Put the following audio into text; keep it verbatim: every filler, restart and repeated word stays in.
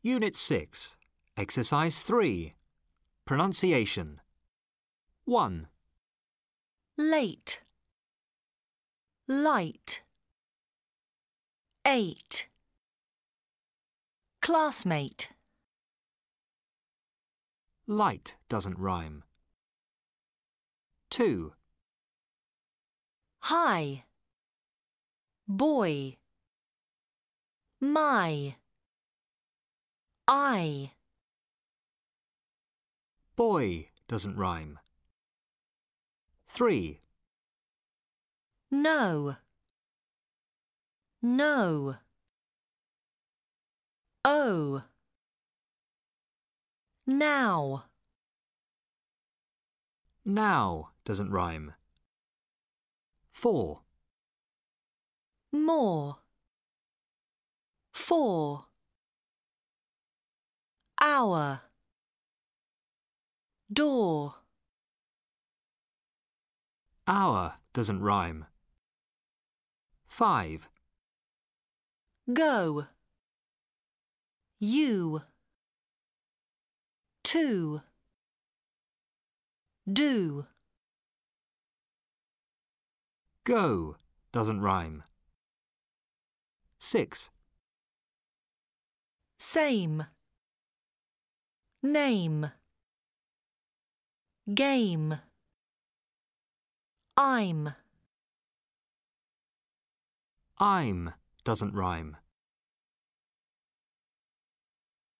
Unit six, Exercise three, Pronunciation. one. Late, light, eight. Classmate. Light doesn't rhyme. two. Hi, boy, my, I. Boy doesn't rhyme. three. No, no. Oh, now. Now doesn't rhyme. four. More, four. Hour, door. Hour doesn't rhyme. five. Go, you. Two, do. Go doesn't rhyme. six. Same, name. Game, I'm. I'm doesn't rhyme.